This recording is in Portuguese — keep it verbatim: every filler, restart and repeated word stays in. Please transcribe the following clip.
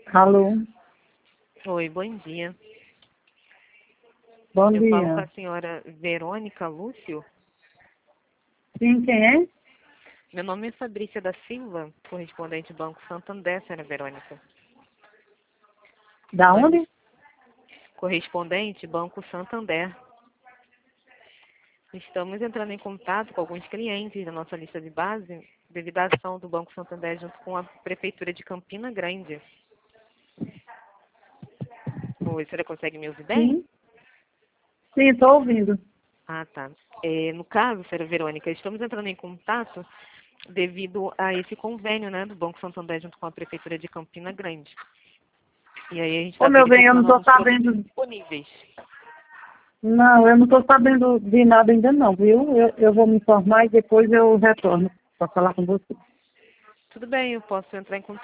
Alô, Oi, bom dia. bom Eu falo com a dia. senhora Verônica Lúcio. Sim, quem é? Meu nome é Fabrícia da Silva, correspondente do Banco Santander, senhora Verônica. Da Nós, onde? correspondente Banco Santander. Estamos entrando em contato com alguns clientes da nossa lista de base devido à ação do Banco Santander junto com a Prefeitura de Campina Grande. Oi, a senhora consegue me ouvir bem? Sim, sim, estou ouvindo. Ah, tá. É, no caso, senhora Verônica, estamos entrando em contato devido a esse convênio, né, do Banco Santander junto com a Prefeitura de Campina Grande. E aí a gente Ô, está meu bem, eu não verificando estou alguns produtos sabendo. disponíveis. Não, eu não estou sabendo de nada ainda não, viu? Eu, eu vou me informar e depois eu retorno para falar com você. Tudo bem, eu posso entrar em contato